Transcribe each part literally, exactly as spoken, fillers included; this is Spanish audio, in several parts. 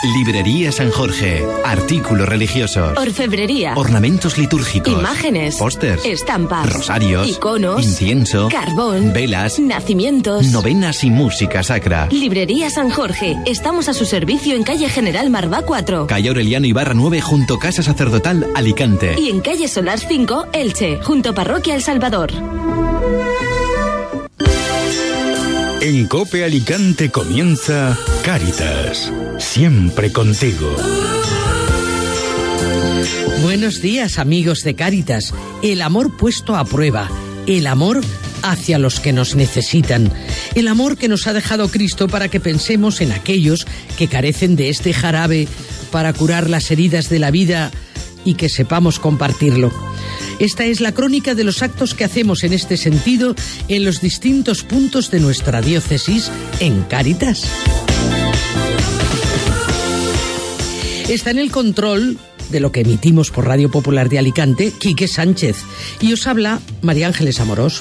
Librería San Jorge. Artículos religiosos. Orfebrería. Ornamentos litúrgicos. Imágenes. Pósters. Estampas. Rosarios. Iconos. Incienso. Carbón. Velas. Nacimientos. Novenas y música sacra. Librería San Jorge. Estamos a su servicio en calle General Marvá cuatro. Calle Aureliano Ibarra nueve junto Casa Sacerdotal, Alicante. Y en calle Solar cinco, Elche, junto Parroquia El Salvador. En COPE Alicante comienza Cáritas, siempre contigo. Buenos días, amigos de Cáritas. El amor puesto a prueba, el amor hacia los que nos necesitan, el amor que nos ha dejado Cristo para que pensemos en aquellos que carecen de este jarabe para curar las heridas de la vida y que sepamos compartirlo. Esta es la crónica de los actos que hacemos en este sentido en los distintos puntos de nuestra diócesis en Cáritas. Está en el control de lo que emitimos por Radio Popular de Alicante, Quique Sánchez, y os habla María Ángeles Amorós.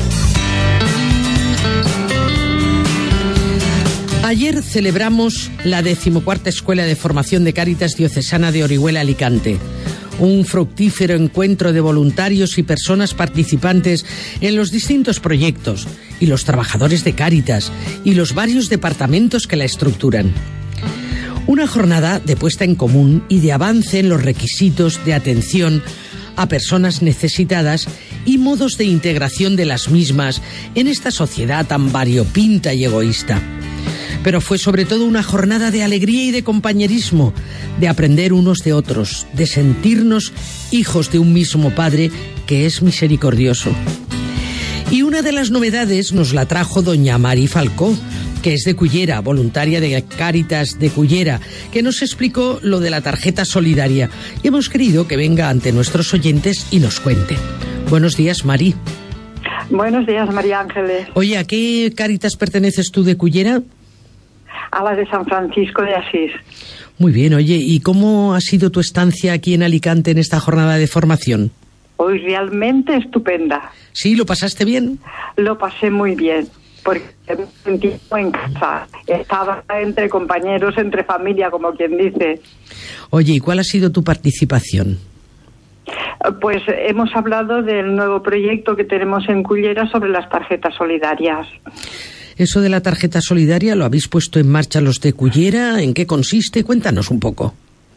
Ayer celebramos la decimocuarta Escuela de Formación de Cáritas Diocesana de Orihuela, Alicante. Un fructífero encuentro de voluntarios y personas participantes en los distintos proyectos, y los trabajadores de Cáritas, y los varios departamentos que la estructuran. Una jornada de puesta en común y de avance en los requisitos de atención a personas necesitadas y modos de integración de las mismas en esta sociedad tan variopinta y egoísta. Pero fue sobre todo una jornada de alegría y de compañerismo, de aprender unos de otros, de sentirnos hijos de un mismo Padre que es misericordioso. Y una de las novedades nos la trajo doña Mari Falcó, que es de Cullera, voluntaria de Cáritas de Cullera, que nos explicó lo de la tarjeta solidaria, y hemos querido que venga ante nuestros oyentes y nos cuente. Buenos días, Mari. Buenos días, María Ángeles. Oye, ¿a qué Cáritas perteneces tú de Cullera? A la de San Francisco de Asís. Muy bien, oye, ¿y cómo ha sido tu estancia aquí en Alicante en esta jornada de formación? Hoy realmente estupenda. ¿Sí? ¿Lo pasaste bien? Lo pasé muy bien, porque me sentí en casa. Estaba entre compañeros, entre familia, como quien dice. Oye, ¿y cuál ha sido tu participación? Pues hemos hablado del nuevo proyecto que tenemos en Cullera sobre las tarjetas solidarias. Eso de la tarjeta solidaria, ¿lo habéis puesto en marcha los de Cullera? ¿En qué consiste? Cuéntanos un poco.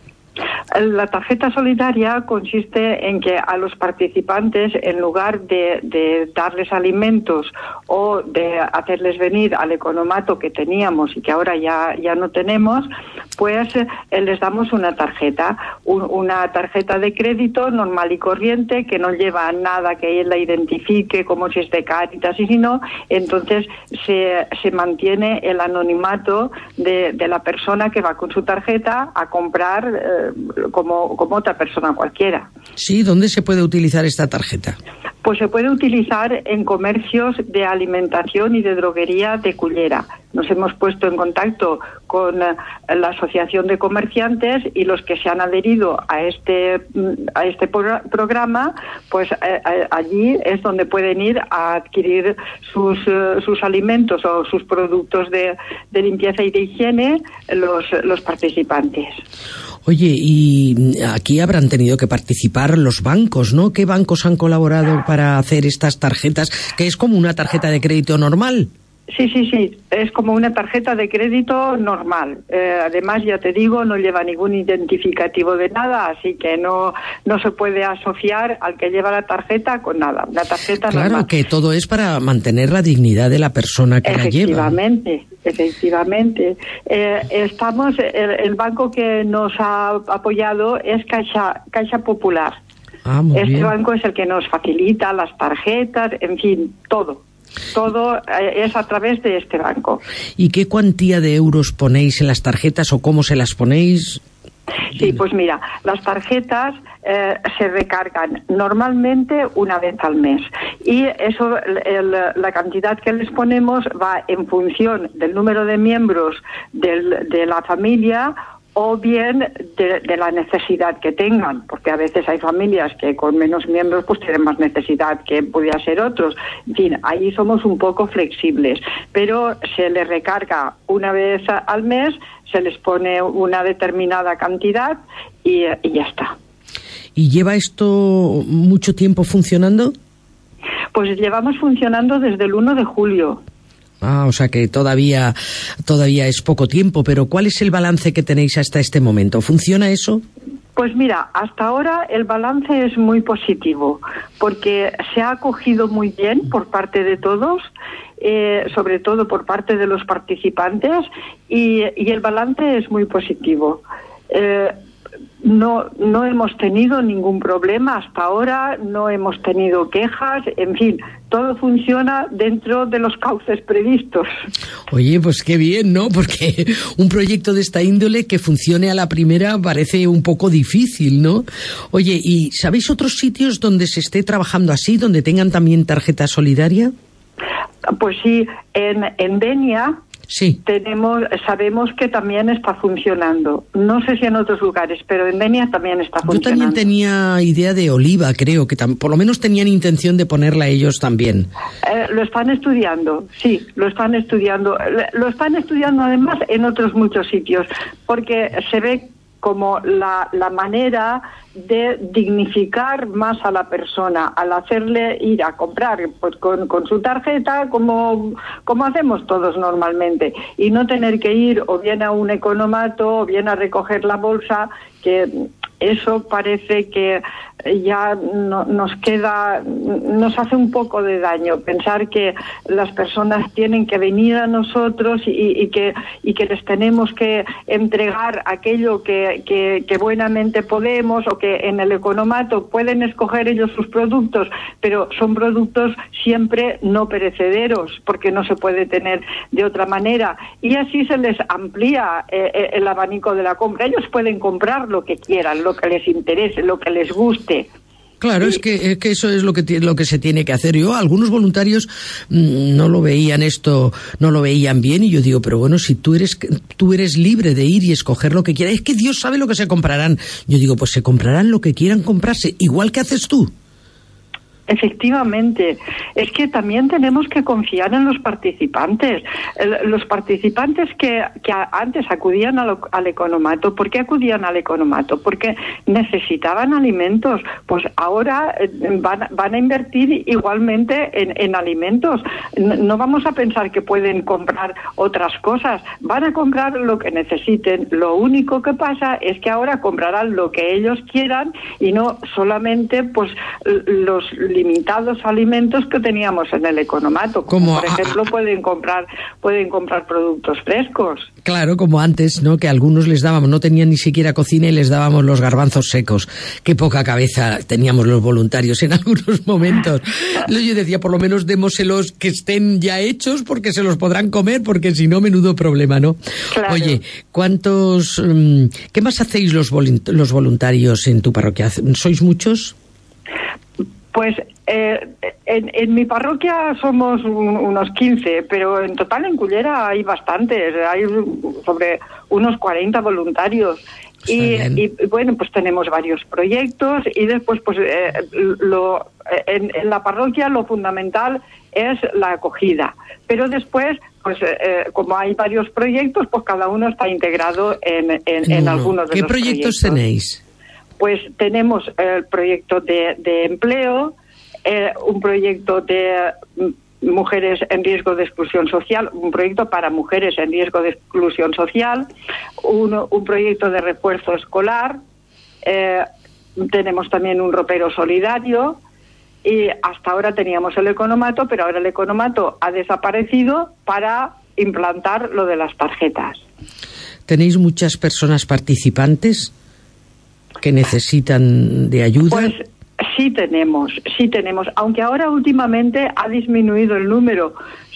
La tarjeta solidaria consiste en que a los participantes, en lugar de, de darles alimentos o de hacerles venir al economato que teníamos y que ahora ya, ya no tenemos, pues eh, les damos una tarjeta, un, una tarjeta de crédito normal y corriente que no lleva nada que él la identifique como si es de Cáritas, y si no, entonces se, se mantiene el anonimato de, de la persona que va con su tarjeta a comprar eh, Como, como otra persona cualquiera. Sí, ¿dónde se puede utilizar esta tarjeta? Pues se puede utilizar en comercios de alimentación y de droguería de Cullera. Nos hemos puesto en contacto con la Asociación de Comerciantes y los que se han adherido a este a este pro- programa, pues eh, allí es donde pueden ir a adquirir sus eh, sus alimentos o sus productos de, de limpieza y de higiene los los participantes. Oye, y aquí habrán tenido que participar los bancos, ¿no? ¿Qué bancos han colaborado para hacer estas tarjetas? Que es como una tarjeta de crédito normal. Sí, sí, sí, es como una tarjeta de crédito normal. Eh, además, ya te digo, no lleva ningún identificativo de nada, así que no no se puede asociar al que lleva la tarjeta con nada. Una tarjeta claro, normal. Que todo es para mantener la dignidad de la persona que la lleva. Efectivamente, efectivamente. Eh, estamos, el, el banco que nos ha apoyado es Caixa, Caixa Popular. Ah, muy este bien. banco es el que nos facilita las tarjetas, en fin, todo. Todo es a través de este banco. ¿Y qué cuantía de euros ponéis en las tarjetas o cómo se las ponéis? Sí, pues mira, las tarjetas eh, se recargan normalmente una vez al mes y eso, el, la cantidad que les ponemos va en función del número de miembros del, de la familia o bien de, de la necesidad que tengan, porque a veces hay familias que con menos miembros pues tienen más necesidad que pudiera ser otros. En fin, ahí somos un poco flexibles, pero se les recarga una vez a, al mes, se les pone una determinada cantidad y, y ya está. ¿Y lleva esto mucho tiempo funcionando? Pues llevamos funcionando desde el uno de julio. Ah, o sea que todavía, todavía es poco tiempo, pero ¿cuál es el balance que tenéis hasta este momento? ¿Funciona eso? Pues mira, hasta ahora el balance es muy positivo, porque se ha acogido muy bien por parte de todos, eh, sobre todo por parte de los participantes, y, y el balance es muy positivo. Eh, No, no hemos tenido ningún problema hasta ahora, no hemos tenido quejas, en fin, todo funciona dentro de los cauces previstos. Oye, pues qué bien, ¿no? Porque un proyecto de esta índole que funcione a la primera parece un poco difícil, ¿no? Oye, ¿y sabéis otros sitios donde se esté trabajando así, donde tengan también tarjeta solidaria? Pues sí, en, en Denia... Sí. Tenemos, sabemos que también está funcionando. No sé si en otros lugares, pero en Denia también está funcionando. Yo también tenía idea de Oliva, creo, que tam- por lo menos tenían intención de ponerla ellos también. Eh, lo están estudiando, sí, lo están estudiando. Lo están estudiando además en otros muchos sitios, porque se ve como la, la manera de dignificar más a la persona al hacerle ir a comprar pues con, con su tarjeta como, como hacemos todos normalmente, y no tener que ir o bien a un economato o bien a recoger la bolsa, que eso parece que ya no, nos queda, nos hace un poco de daño pensar que las personas tienen que venir a nosotros y, y que y que les tenemos que entregar aquello que, que, que buenamente podemos, o que en el economato pueden escoger ellos sus productos, pero son productos siempre no perecederos, porque no se puede tener de otra manera, y así se les amplía eh, el abanico de la compra. Ellos pueden comprar lo que quieran, lo que les interese, lo que les guste. Claro, es que, es que eso es lo que lo que se tiene que hacer. Yo, algunos voluntarios mmm, no lo veían esto, no lo veían bien, y yo digo, pero bueno, si tú eres tú eres libre de ir y escoger lo que quieras, es que Dios sabe lo que se comprarán. Yo digo, pues se comprarán lo que quieran comprarse, igual que haces tú. Efectivamente, es que también tenemos que confiar en los participantes. El, los participantes que, que antes acudían al, al economato, ¿por qué acudían al economato? Porque necesitaban alimentos. Pues ahora van, van a invertir igualmente en, en alimentos. No, no vamos a pensar que pueden comprar otras cosas, van a comprar lo que necesiten. Lo único que pasa es que ahora comprarán lo que ellos quieran y no solamente pues los limitados alimentos que teníamos en el economato, como, como por ejemplo a, a, pueden comprar pueden comprar productos frescos. Claro, como antes, ¿no? Que a algunos les dábamos, no tenían ni siquiera cocina y les dábamos los garbanzos secos. Qué poca cabeza teníamos los voluntarios en algunos momentos. Yo decía, por lo menos démoselos que estén ya hechos, porque se los podrán comer, porque si no, menudo problema, ¿no? Claro. Oye, ¿cuántos, qué más hacéis los los voluntarios en tu parroquia? ¿Sois muchos? Pues eh, en, en mi parroquia somos un, unos quince, pero en total en Cullera hay bastantes, hay sobre unos cuarenta voluntarios. Y, y bueno, pues tenemos varios proyectos, y después pues eh, lo, en, en la parroquia lo fundamental es la acogida, pero después pues eh, como hay varios proyectos, pues cada uno está integrado en, en, en algunos de ¿Qué los proyectos proyectos. tenéis? Pues tenemos el proyecto de, de empleo, eh, un proyecto de mujeres en riesgo de exclusión social, un proyecto para mujeres en riesgo de exclusión social, un, un proyecto de refuerzo escolar, eh, tenemos también un ropero solidario, y hasta ahora teníamos el economato, pero ahora el economato ha desaparecido para implantar lo de las tarjetas. ¿Tenéis muchas personas participantes que necesitan de ayuda? Pues sí tenemos, sí tenemos, aunque ahora últimamente ha disminuido el número,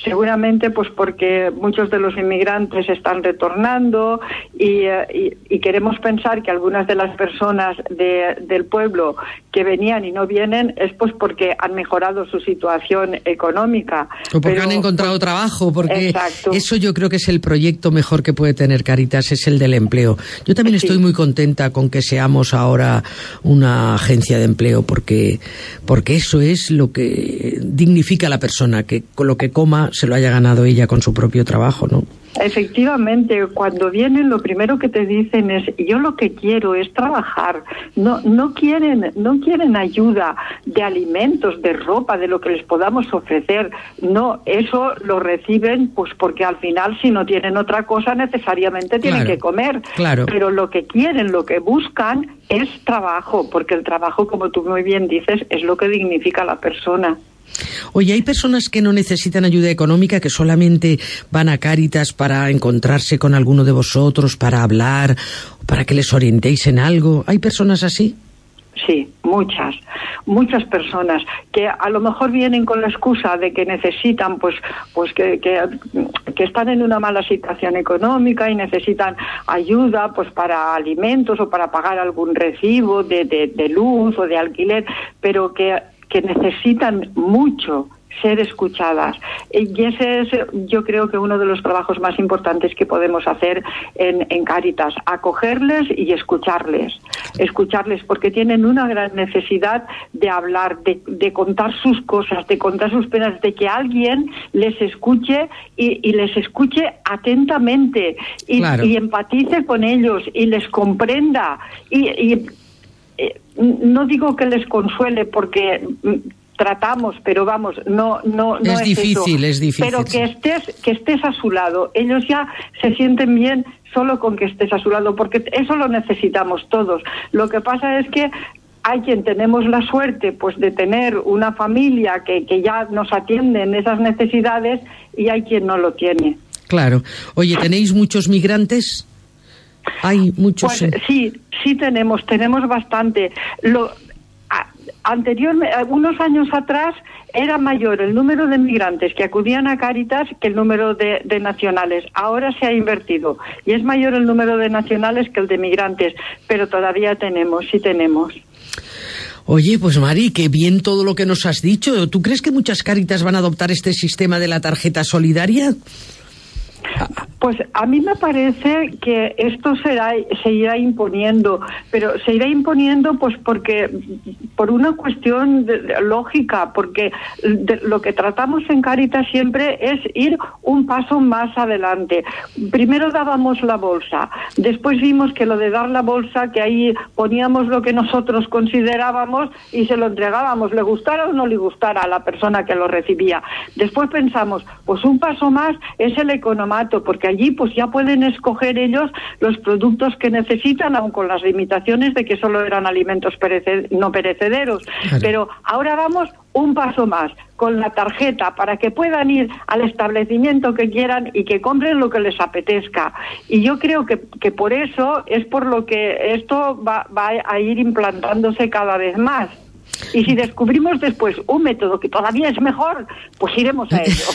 seguramente pues porque muchos de los inmigrantes están retornando y, y, y queremos pensar que algunas de las personas de, del pueblo que venían y no vienen es pues porque han mejorado su situación económica. O porque Pero, han encontrado pues, trabajo, porque exacto. Eso yo creo que es el proyecto mejor que puede tener Cáritas, es el del empleo. Yo también Sí. estoy muy contenta con que seamos ahora una agencia de empleo, porque, porque eso es lo que dignifica a la persona, que con lo que coma se lo haya ganado ella con su propio trabajo, ¿no? Efectivamente, cuando vienen lo primero que te dicen es yo lo que quiero es trabajar. No no quieren no quieren ayuda de alimentos, de ropa, de lo que les podamos ofrecer. No, eso lo reciben pues porque al final si no tienen otra cosa necesariamente tienen Claro, que comer. claro. Pero lo que quieren, lo que buscan es trabajo, porque el trabajo, como tú muy bien dices, es lo que dignifica a la persona. Oye, hay personas que no necesitan ayuda económica, que solamente van a Cáritas para encontrarse con alguno de vosotros, para hablar, para que les orientéis en algo. ¿Hay personas así? Sí, muchas, muchas personas que a lo mejor vienen con la excusa de que necesitan, pues, pues que, que, que están en una mala situación económica y necesitan ayuda, pues, para alimentos o para pagar algún recibo de, de, de luz o de alquiler, pero que que necesitan mucho ser escuchadas. Y ese es, yo creo que uno de los trabajos más importantes que podemos hacer en, en Cáritas, acogerles y escucharles. Escucharles porque tienen una gran necesidad de hablar, de, de contar sus cosas, de contar sus penas, de que alguien les escuche y, y les escuche atentamente y, Claro. y empatice con ellos y les comprenda y, y Eh, no digo que les consuele porque mm, tratamos, pero vamos, no no no es, es difícil, eso. es difícil. Pero que estés que estés a su lado, ellos ya se sienten bien solo con que estés a su lado, porque eso lo necesitamos todos. Lo que pasa es que hay quien tenemos la suerte pues de tener una familia que, que ya nos atiende en esas necesidades y hay quien no lo tiene. Claro. Oye, ¿tenéis muchos migrantes? Hay muchos. Pues sí, sí tenemos, tenemos bastante. Lo a, anteriormente, unos años atrás, era mayor el número de migrantes que acudían a Cáritas que el número de, de nacionales. Ahora se ha invertido y es mayor el número de nacionales que el de migrantes, pero todavía tenemos, sí tenemos. Oye, pues Mari, qué bien todo lo que nos has dicho. ¿Tú crees que muchas Cáritas van a adoptar este sistema de la tarjeta solidaria? Pues a mí me parece que esto será, se irá imponiendo, pero se irá imponiendo pues porque por una cuestión de, de lógica, porque de, lo que tratamos en Cáritas siempre es ir un paso más adelante. Primero dábamos la bolsa, después vimos que lo de dar la bolsa, que ahí poníamos lo que nosotros considerábamos y se lo entregábamos, le gustara o no le gustara a la persona que lo recibía. Después pensamos, pues un paso más es el economato, porque allí pues ya pueden escoger ellos los productos que necesitan, aun con las limitaciones de que solo eran alimentos perece- no perecederos. Claro. Pero ahora vamos un paso más, con la tarjeta, para que puedan ir al establecimiento que quieran y que compren lo que les apetezca. Y yo creo que, que por eso es por lo que esto va, va a ir implantándose cada vez más. Y si descubrimos después un método que todavía es mejor, pues iremos a ello.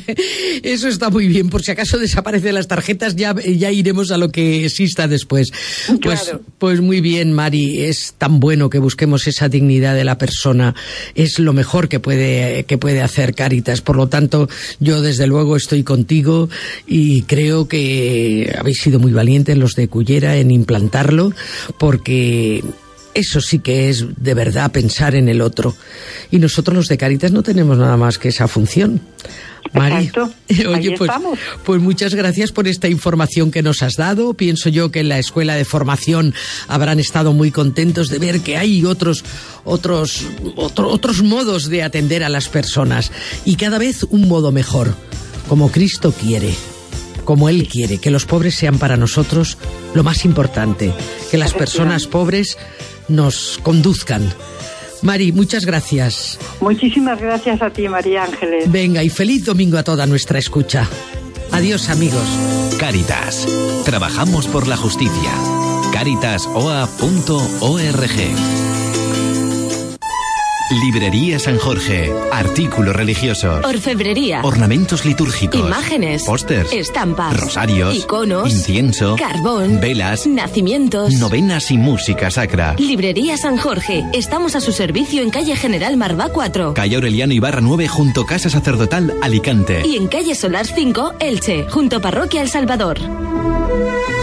Eso está muy bien. Por si acaso desaparecen las tarjetas, ya, ya iremos a lo que exista después. Pues, claro. Pues muy bien, Mari. Es tan bueno que busquemos esa dignidad de la persona. Es lo mejor que puede, que puede hacer Cáritas. Por lo tanto, yo desde luego estoy contigo y creo que habéis sido muy valientes los de Cullera en implantarlo, porque eso sí que es de verdad pensar en el otro. Y nosotros los de Cáritas no tenemos nada más que esa función. Mari, Exacto. oye, Ahí pues, estamos. pues muchas gracias por esta información que nos has dado. Pienso yo que en la escuela de formación habrán estado muy contentos de ver que hay otros, otros, otro, otros modos de atender a las personas y cada vez un modo mejor, como Cristo quiere. Como Él quiere, que los pobres sean para nosotros lo más importante, que las personas pobres nos conduzcan. Mari, muchas gracias. Muchísimas gracias a ti, María Ángeles. Venga, y feliz domingo a toda nuestra escucha. Adiós, amigos. Cáritas. Trabajamos por la justicia. cáritas o a punto org. Librería San Jorge. Artículos religiosos. Orfebrería. Ornamentos litúrgicos. Imágenes. Pósters. Estampas. Rosarios. Iconos. Incienso. Carbón. Velas. Nacimientos. Novenas y música sacra. Librería San Jorge. Estamos a su servicio en calle General Marvá cuatro. Calle Aureliano Ibarra nueve junto Casa Sacerdotal, Alicante. Y en calle Solar cinco, Elche, junto Parroquia El Salvador.